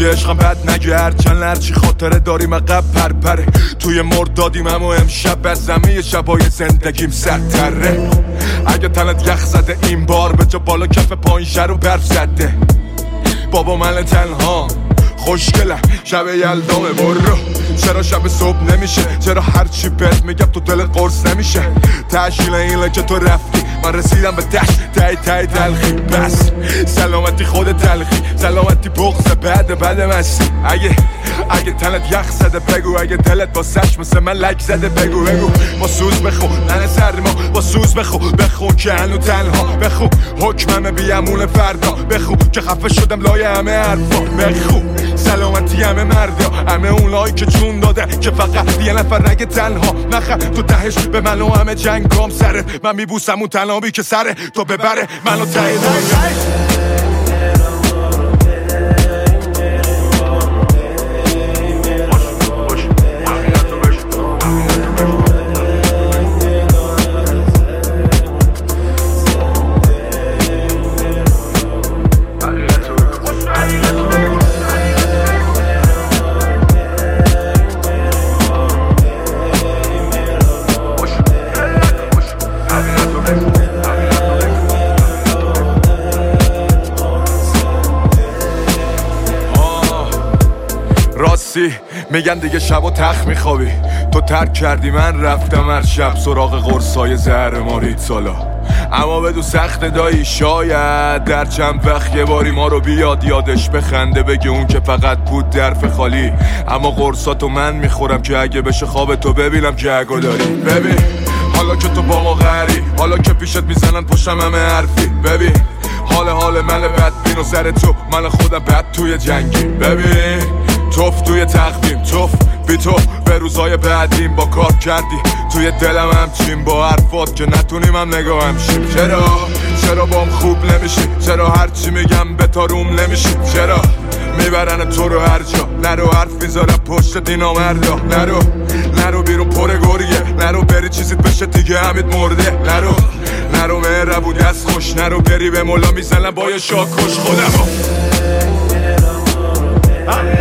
دیگه عشقم بد نگرد چند لرچی خاطره داریم عقب پرپره توی مرد دادیم اما امشب از همه شبای زندگیم سرتره اگه تنت یخ زده این بار به جا بالا کف پایین رو برف زده بابا من تنها خوشگلم شب یلدامه برو چرا شب صبح نمیشه چرا هرچی بهت میگم تو دل قرص نمیشه تشکیل اینه که تو رفتی من رسیدم به تای تلخی بس سلامتی خود تلخی سلامتی بغض بعد مستی اگه تنت یخ زده بگو اگه دلت با سش مثل من لک زده بگو با سوز بخو ننه سرما با سوز بخون که هنو تنها بخون حکمم بیامون فردا بخون که خفه شدم لای همه حرفا بخون سلامتی همه مردا همه اونایی که جون داده که فقط یه نفر نگه تنها نخه تو تهش به من و همه جنگام سرت من میبوسم اون تنابی که سره تو ببره منو تایید میگن دیگه شب و تخت میخوابی تو ترک کردی من رفتم هر شب سراغ قرصای زهر مارید سالا اما بدو سخت دایی شاید در چند وقت یه باری ما رو بیاد یادش بخنده بگه اون که فقط بود درف خالی اما قرصاتو من میخورم که اگه بشه خواب تو ببینم که اگه داری ببین حالا که تو با ما غری حالا که پیشت میزنن پشتم همه حرفی ببین حال من بدبین و سر تو من خودم بد توی جنگی ببین توف توی تقویم توف بی تو به روزای بعدیم با کار کردی توی دلم همچین با حرفات که نتونیم هم نگاه همشیم چرا بام خوب نمیشی چرا هرچی میگم به تاروم نمیشی چرا میبرن تو رو هر جا نرو حرف میذارم پشت دینا مردا نرو بیرون پر گریه نرو بری چیزیت بشه دیگه همید مرده نرو مهربونی از خوش نرو بری به مولا میزنم با یه شاکش خودمو